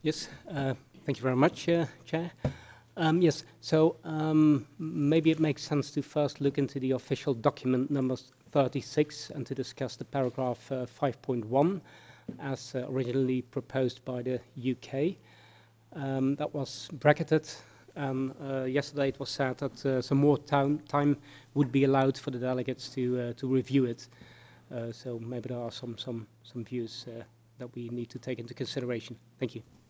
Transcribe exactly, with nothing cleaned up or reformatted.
Yes, uh, thank you very much, uh, Chair. Um, yes, so um, maybe it makes sense to first look into the official document number thirty-six and to discuss the paragraph uh, five point one as uh, originally proposed by the U K. Um, that was bracketed, and uh, yesterday it was said that uh, some more time, time would be allowed for the delegates to uh, to review it. Uh, so maybe there are some some some views uh, that we need to take into consideration. Thank you.